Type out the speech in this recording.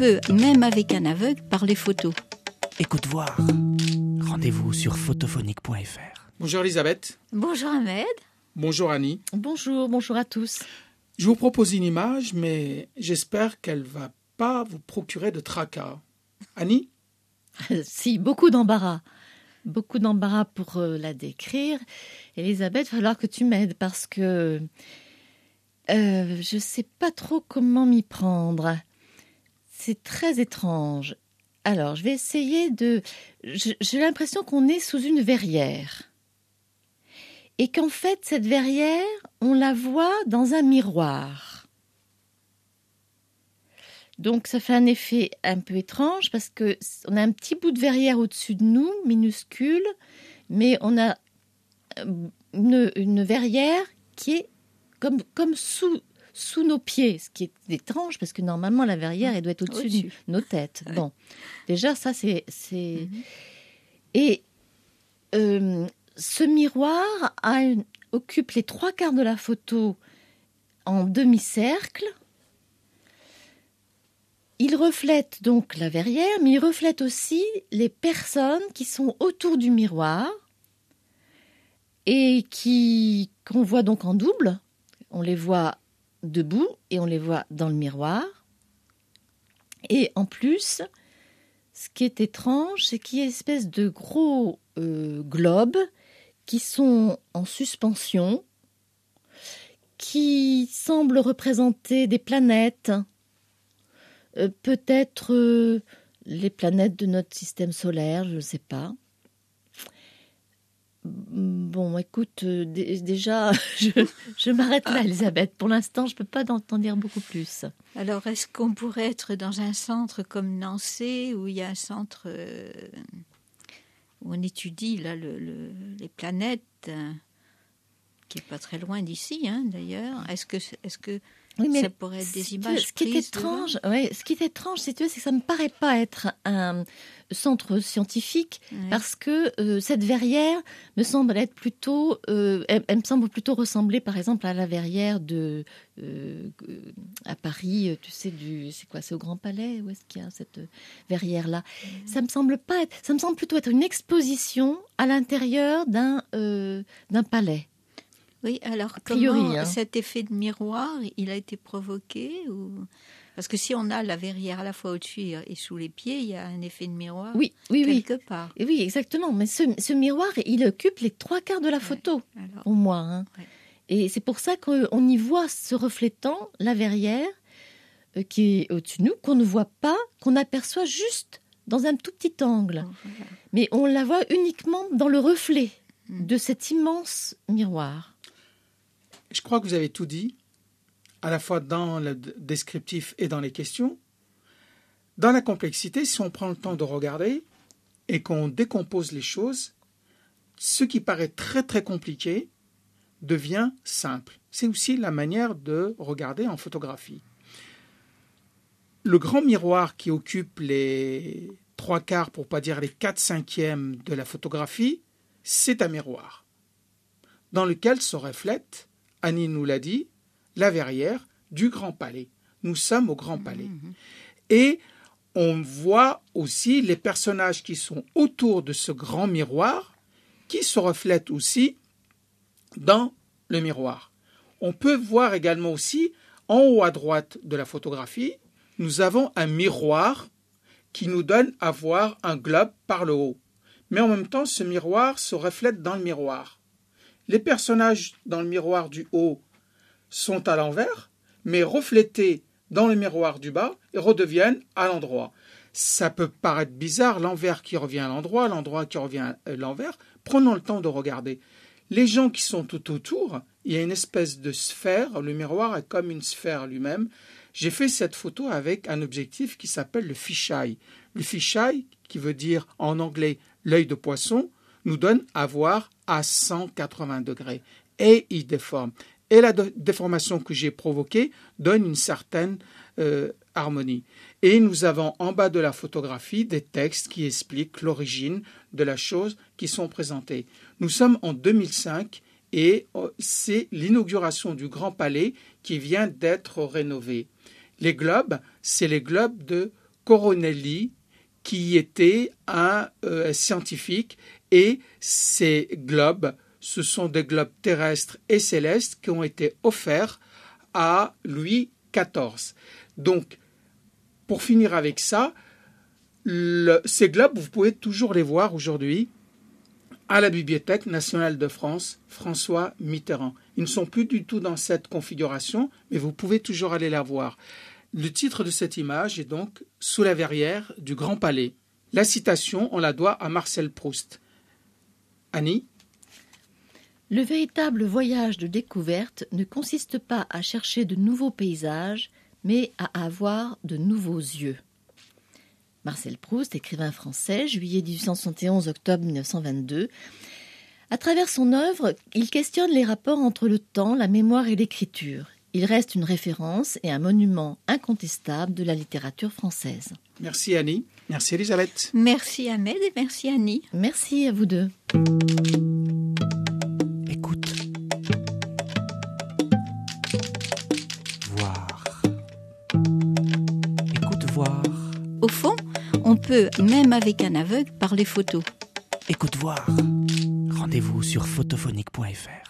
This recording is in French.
peut, même avec un aveugle, parler photo. Écoute voir. Rendez-vous sur photophonique.fr. Bonjour Elisabeth. Bonjour Ahmed. Bonjour Annie. Bonjour à tous. Je vous propose une image, mais j'espère qu'elle ne va pas vous procurer de tracas. Annie ? Si, beaucoup d'embarras. Beaucoup d'embarras pour la décrire. Elisabeth, il va falloir que tu m'aides parce que je ne sais pas trop comment m'y prendre. C'est très étrange. Alors, je vais essayer de... J'ai l'impression qu'on est sous une verrière. Et qu'en fait, cette verrière, on la voit dans un miroir. Donc, ça fait un effet un peu étrange parce qu'on a un petit bout de verrière au-dessus de nous, minuscule, mais on a une verrière qui est comme sous nos pieds, ce qui est étrange parce que normalement, la verrière, elle doit être au-dessus de nos têtes. Bon, déjà, ça, c'est... Et ce miroir occupe les 3/4 de la photo en demi-cercle. Il reflète donc la verrière, mais il reflète aussi les personnes qui sont autour du miroir et qu'on voit donc en double. On les voit debout et on les voit dans le miroir. Et en plus, ce qui est étrange, c'est qu'il y a une espèce de gros globes qui sont en suspension, qui semblent représenter des planètes, peut-être les planètes de notre système solaire, je ne sais pas. Bon, écoute, déjà, je m'arrête là, Elisabeth. Pour l'instant, je ne peux pas t'en dire beaucoup plus. Alors, est-ce qu'on pourrait être dans un centre comme Nancy, où il y a un centre où on étudie là, les planètes, qui n'est pas très loin d'ici, hein, d'ailleurs. Est-ce que oui, ça pourrait être des images ce qui est étrange, si tu veux, c'est que ça ne me paraît pas être un centre scientifique, parce que cette verrière me semble être plutôt, elle me semble plutôt ressembler, par exemple, à la verrière à Paris. Tu sais, c'est quoi, c'est au Grand Palais, où est-ce qu'il y a cette verrière-là? Ça me semble plutôt être une exposition à l'intérieur d'un palais. Oui, alors priori, comment cet effet de miroir, il a été provoqué Parce que si on a la verrière à la fois au-dessus et sous les pieds, il y a un effet de miroir quelque part. Et oui, exactement. Mais ce miroir, il occupe les 3/4 de la photo, pour moi. Hein. Ouais. Et c'est pour ça qu'on y voit se reflétant la verrière qui est au-dessus de nous, qu'on ne voit pas, qu'on aperçoit juste dans un tout petit angle. Voilà. Mais on la voit uniquement dans le reflet de cet immense miroir. Je crois que vous avez tout dit, à la fois dans le descriptif et dans les questions. Dans la complexité, si on prend le temps de regarder et qu'on décompose les choses, ce qui paraît très très compliqué devient simple. C'est aussi la manière de regarder en photographie. Le grand miroir qui occupe les 3/4, pour ne pas dire les 4/5 de la photographie, c'est un miroir dans lequel se reflète, Annie nous l'a dit, la verrière du Grand Palais. Nous sommes au Grand Palais. Et on voit aussi les personnages qui sont autour de ce grand miroir qui se reflètent aussi dans le miroir. On peut voir également aussi, en haut à droite de la photographie, nous avons un miroir qui nous donne à voir un globe par le haut. Mais en même temps, ce miroir se reflète dans le miroir. Les personnages dans le miroir du haut sont à l'envers, mais reflétés dans le miroir du bas et redeviennent à l'endroit. Ça peut paraître bizarre, l'envers qui revient à l'endroit qui revient à l'envers. Prenons le temps de regarder. Les gens qui sont tout autour, il y a une espèce de sphère, le miroir est comme une sphère lui-même. J'ai fait cette photo avec un objectif qui s'appelle le fisheye. Le fisheye, qui veut dire en anglais l'œil de poisson, nous donne à voir à 180 degrés et il déforme. Et la déformation que j'ai provoquée donne une certaine harmonie. Et nous avons en bas de la photographie des textes qui expliquent l'origine de la chose qui sont présentés. Nous sommes en 2005 et c'est l'inauguration du Grand Palais qui vient d'être rénové. Les globes, c'est les globes de Coronelli, qui était un scientifique, et ces globes, ce sont des globes terrestres et célestes qui ont été offerts à Louis XIV. Donc, pour finir avec ça, ces globes, vous pouvez toujours les voir aujourd'hui à la Bibliothèque nationale de France, François Mitterrand. Ils ne sont plus du tout dans cette configuration, mais vous pouvez toujours aller la voir. Le titre de cette image est donc « Sous la verrière du Grand Palais ». La citation, on la doit à Marcel Proust. Annie ? Le véritable voyage de découverte ne consiste pas à chercher de nouveaux paysages, mais à avoir de nouveaux yeux. Marcel Proust, écrivain français, juillet 1871, octobre 1922. À travers son œuvre, il questionne les rapports entre le temps, la mémoire et l'écriture. Il reste une référence et un monument incontestable de la littérature française. Merci Annie. Merci Elisabeth. Merci Ahmed et merci Annie. Merci à vous deux. Écoute. Voir. Écoute, voir. Au fond, on peut, même avec un aveugle, parler photo. Écoute, voir. Rendez-vous sur photophonique.fr.